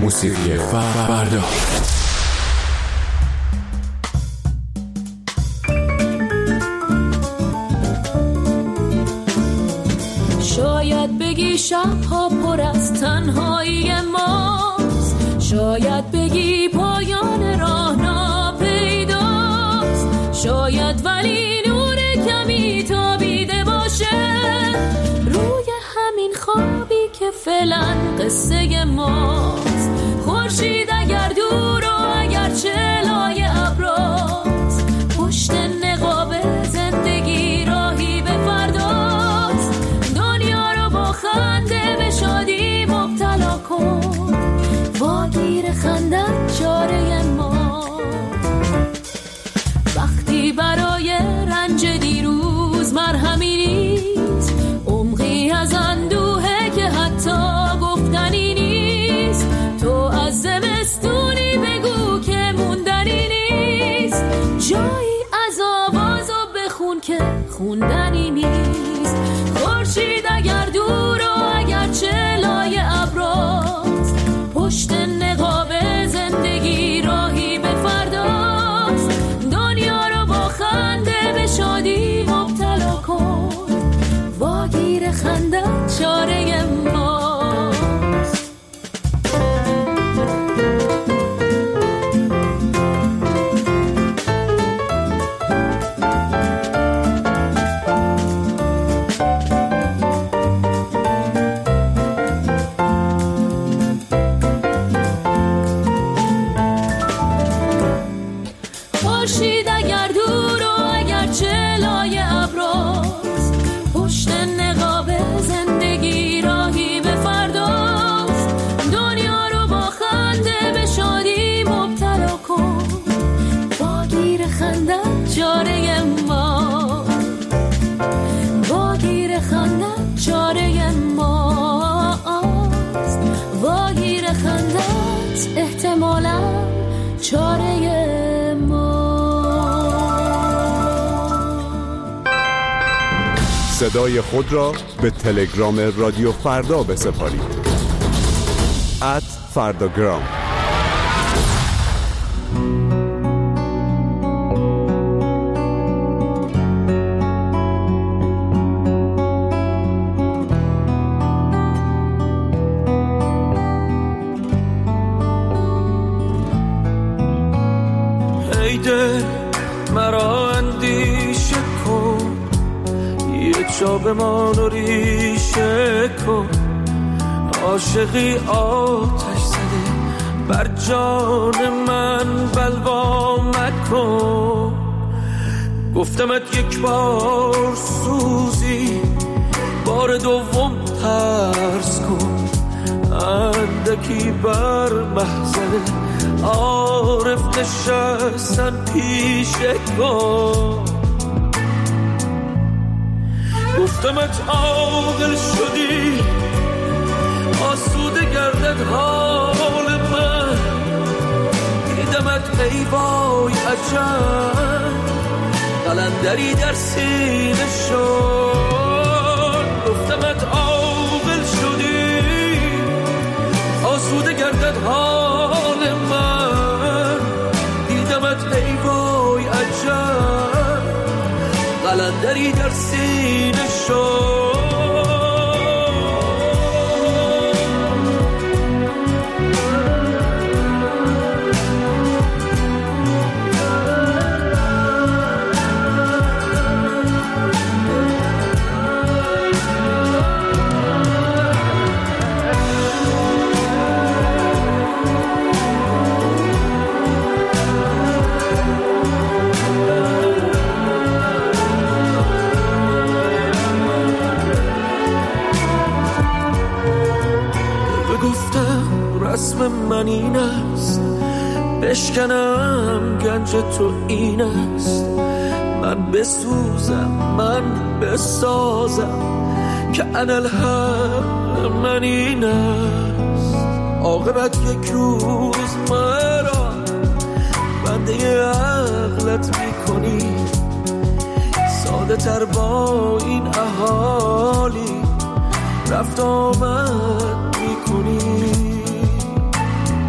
موسیقی فردا. شاید بگی شبها پر از تنهایی ماست، شاید بگی پایان راه ناپیداست، شاید ولی نور کمی تابیده باشه روی همین خوابی که فعلا قصه ماست. خورشید اگر دور و اگر چلای ابراست، پشت نقاب زندگی راهی به فرداست. دنیا رو با خنده به شادی مبتلا کن، واگیر خندن چاره ما. وقتی برای رنج دیروز مرهمی نیست، عمقی از اندوهه که حتی گفتنی نیست. تو از زمستونی بگو که موندنی نیست، جایی از آوازو بخون که خوندنی نیست. خورشید اگر دور و اگر چلای ابراست، پشت نقاب زندگی راهی به فرداست. دنیا رو با خنده به شادی مبتلا کن، واگیر خندن چاره ماست. خورشید اگر دور و اگر چلای ابراست، پشت نقاب زندگی راهی به فرداست. دنیا رو با خنده به شادی مبتلا کن، واگیر خندن چاره ما، واگیر خندن چاره ماست. واگیر خندت احتمالاً چاره صدای خود را به تلگرام رادیو فردا بسپارید. @فرداگرام. ای دل مرا اندیشه کن، یه جا بمان و ریشه کن. عاشقی آتش زده بر جان من بلوا مکن. گفتمت یک بار سوزی، بار دوم ترس کن. اندکی بر محضر عارف نشستن پیشه کن. گفتمت عاقل شدی، آسوده گردد حال من. دیدمت ای وای عجب، قلندری در سینه شد. گفتمت عاقل شدی، آسوده گردد حال من. دیدمت ای وای عجب، قلندری در سینه شد. رسم من این است، بشکنم گنج تو این است. من بسوزم من بسازم که انالحق من این است. عاقبت یک روز مرا بنده عقلت میکنی، ساده تر با این اهالی رفت آمد میکنی.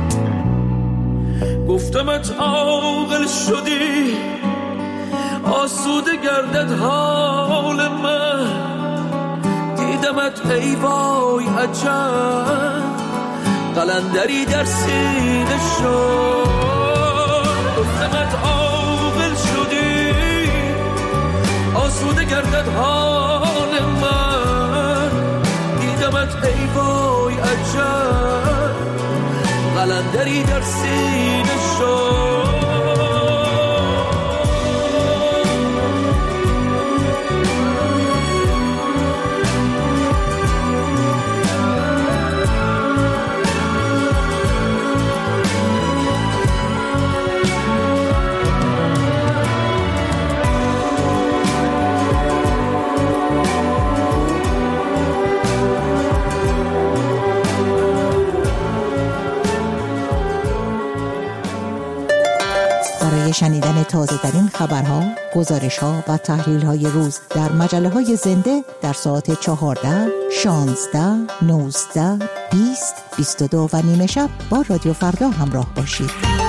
گفتمت عاقل شدی آسوده گردد حال من، دیدمت ای وای عجب قلندری در سینه شد. گفتمت عاقل شدی آسوده گردد حال من، دیدمت ای وای عجب قلندری در سینه شد. شنیدن تازه ترین خبرها، گزارش‌ها و تحلیل‌های روز در مجله‌های زنده در ساعت 14، 16، 19، 20، 22 و نیمه شب با رادیو فردا همراه باشید.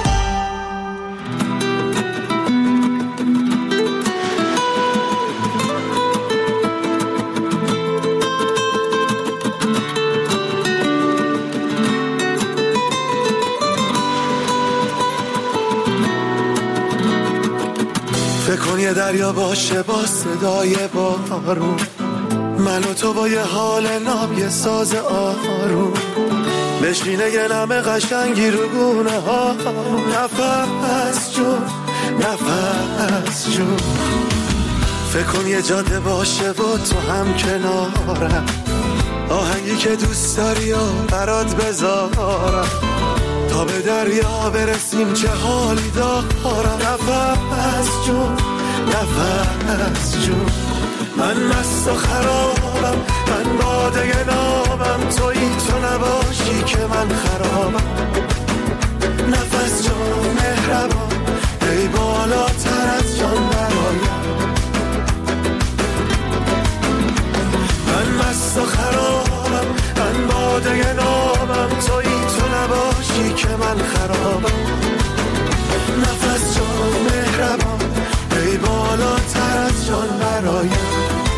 کن یه دریا باشه با صدای بارون، من و تو با یه حال ناب یه ساز آروم، بشینه یه نم قشنگی رو گونه ها، نفس جون نفس جون. فکر کن یه جاده باشه و تو هم کنارم، آهنگی که دوست داری و برات بذارم، تا به دریا برسیم چه حالی دارم. نفس جون نفس جون، من مست و خرابم، من باده نامم، تویی تو نباشی که من خرابم. نفس جون مهربان، ای بالاتر از جان برایم، من مست و خرابم، من باده نامم، تویی تو نباشی که من خرابم. نفس جان مهربان، ای بالاتر از جان برایم.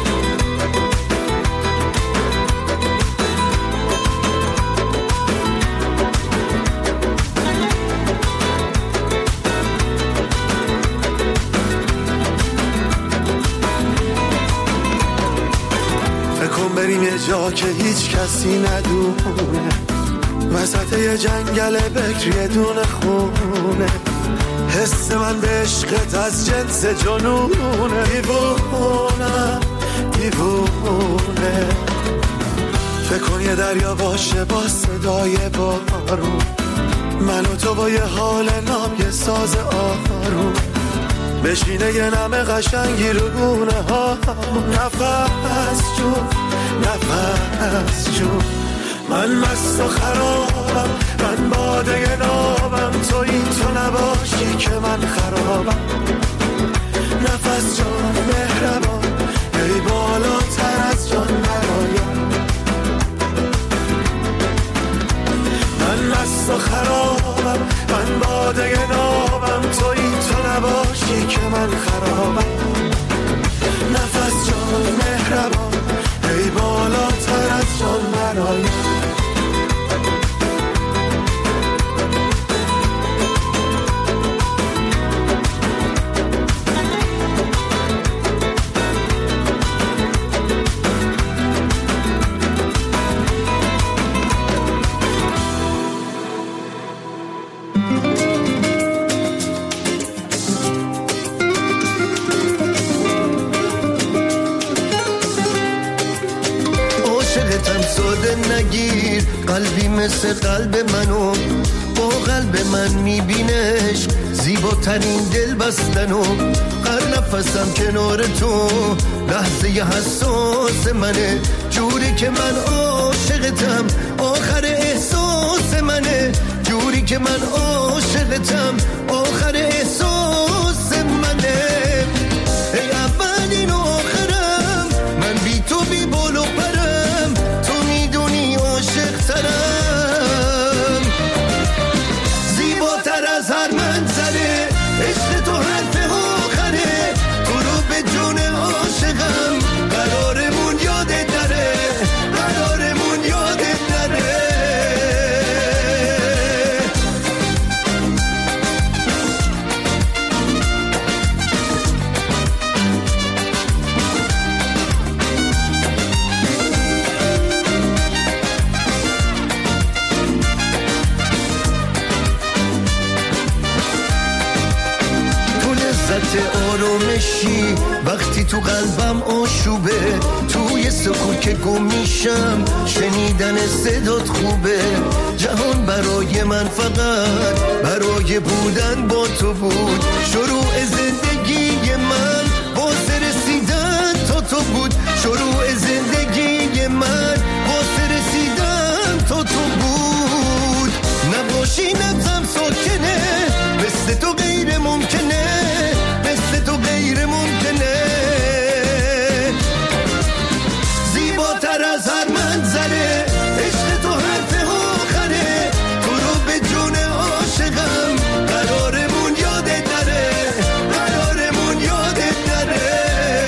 فکر کن بریم یه جا که هیچ کسی ندونه، وسط یه جنگل بکر یه دونه خونه، حس من به عشقت از جنس جنونه، دیوونم دیوونه. فکر کن یه دریا باشه با صدای بارون، من و تو با یه حال ناب یه ساز آروم، بشینه یه نم قشنگی رو گونه ها، نفس جون نفس جون. من مست و خرابم، من باده نامم، تویی تو نباشی که من خرابم. نفس جان مهربان، ای بالاتر از جان برایم، من مست و خرابم، من باده نامم، تویی تو نباشی که من خرابم. نفس جان مهربان، ای بالاتر از جان برایم. نگیر قلبی مثل قلب منو، با قلب من میبینش زیباترین دل بستنو، هر نفسم کنار تو لحظه حساس منه، جوری که من عاشقتم آخر احساس منه، جوری که من عاشقتم آخر احساس منه. ای اولین و آخرم، من بی تو بی بال و پرم، تو میدونی عاشق ترم، زیباتر از هر من زندگی وقتی تو قلبم آشوبه، توی سکوت که گم میشم شنیدن صدات خوبه. جهان برای من فقط برای بودن با تو بود، شروع زندگی من واسه رسیدن تا تو بود، شروع زندگی من واسه رسیدن تا تو بود. نباشی نبضم ساکنه، مثل تو غیر ممکنه، مثل تو غیر ممکنه. زیباتر از هر منظره، عشق تو حرف آخره، تو رو به جون عاشقم قرارمون یادت نره، قرارمون یادت نره.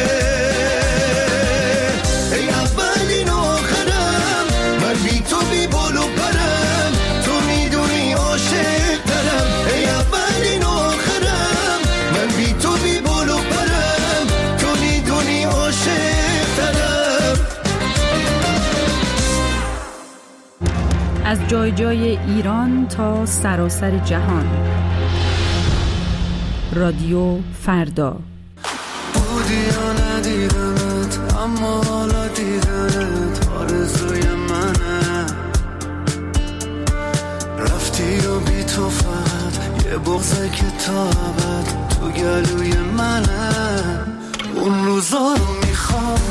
ای اولین آخرم، من بی تو بی بال و پرم، تو میدونی عاشق دارم. ای اولین آخرم، من بی تو بی بال و پرم، تو میدونی عاشق دارم. از جای جای ایران تا سراسر جهان، رادیو فردا. بودی یا ندیدمت، اما حالا دیدنت آرزوی منه. رفتی و بی تو فقط یه بغضه که تا ابد تو گلوی منه. اون روزا رو میخوام،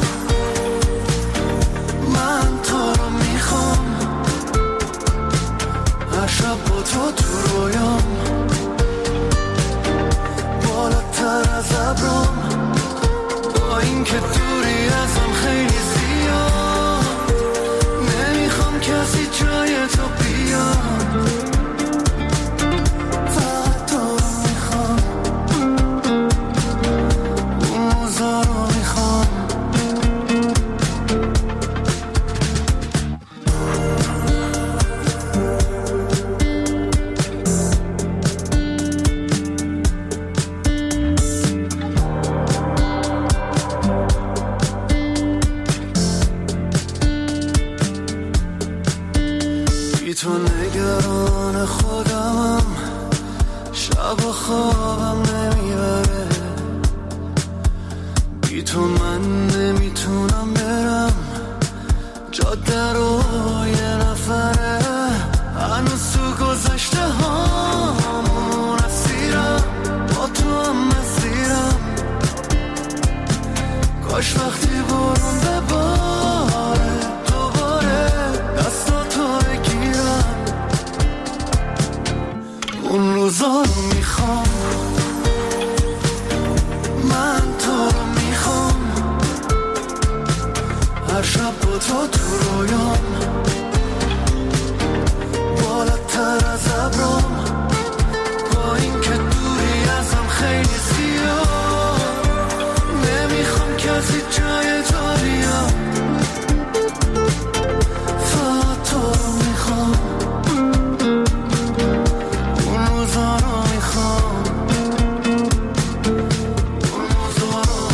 من تو رو میخوام، هر شب با تو رویام، بالاتر از ابرام، با این که دوری ازم خیلی زیاد، نمیخوام کسی جای تو بیاد، فقط تو رو میخوام، اون روزا رو میخوام. تو نگران خودمم، شب و خوابم نمیبره، بی تو من نمیتونم برم جاده رو یه نفره. هنوز تو گذشته هامون اسیرم، با تو هم مسیرم، کاش وقتی برون بباره دوباره دستاتو بگیرم. اون روزا رو میخوام، من تو رو میخوام، هر شب با تو رویام، بالاتر از ابرام، با این که دوری ازم خیلی زیاد، نمیخوام کسی جای تو بیاد، فقط تو رو میخوام، اون روزا رو میخوام، اون روزا رو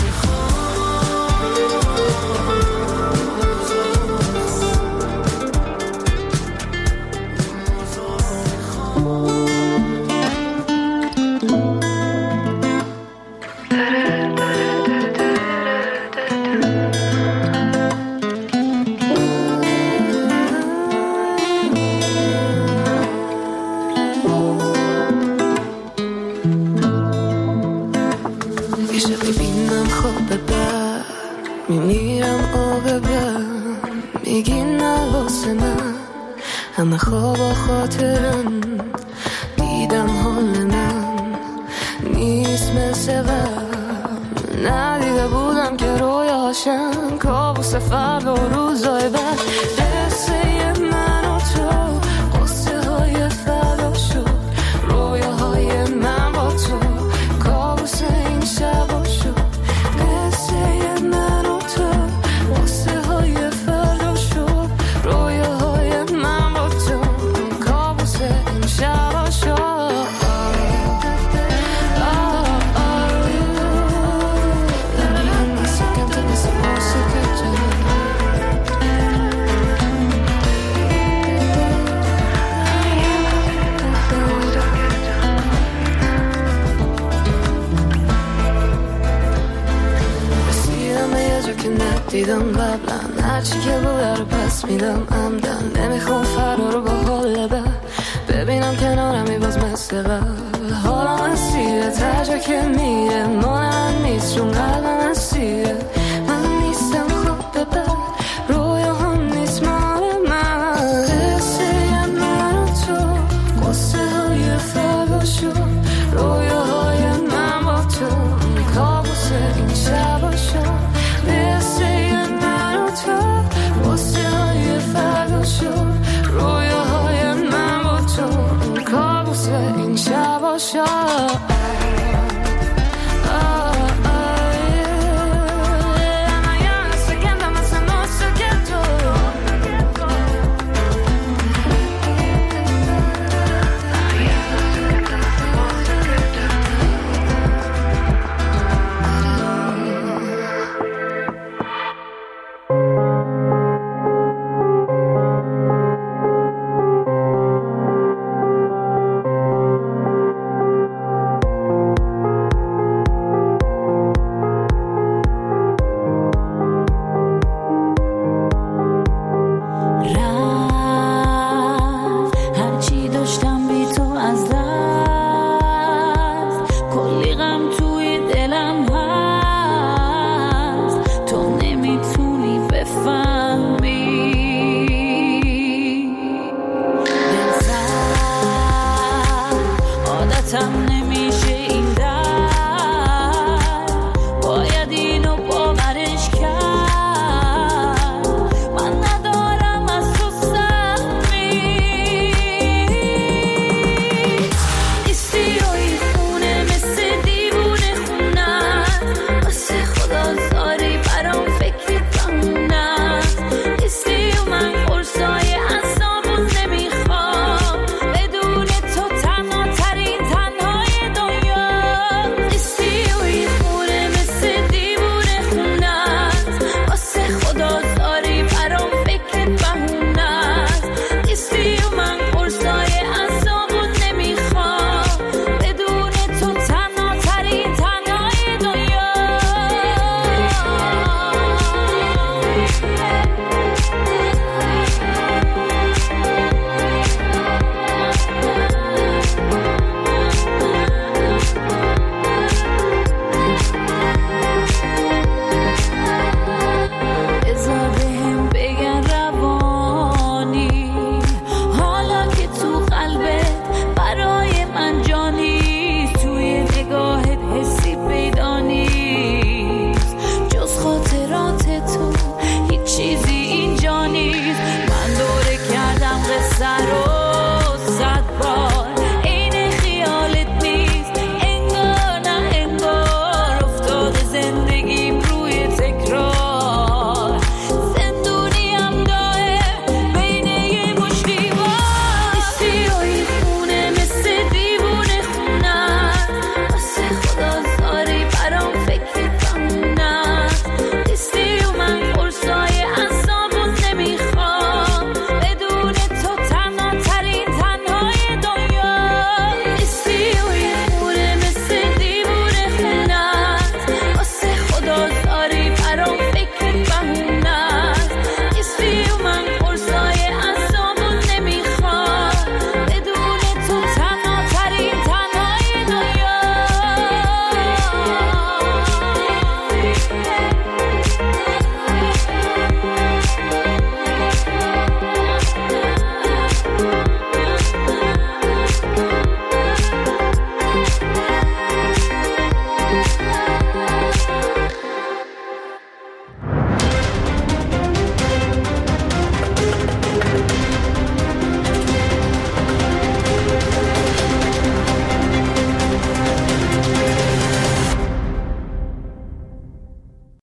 میمیرم آب بر میگی نواسه من، همه خواب خاطرم، دیدم حال من نیست مثل قبل، ندیده بودم که رویاشم کابوس فردا و روزای بعد، قصه من و تو قصه های فردا شد، رویاهای من با تو کابوس این شبا شد، قصه من و تو قصه های فردا شد، رویاهای من با تو کابوس این شبا شد. دیدم قبلا، هرچی که بوده رو پس میدم عمدن. نمیخوام فردا رو با حال بد ببینم کنارمی باز مثل قبل. حالا من سیره تجا که میره مال من نیست چون قلب من سیره.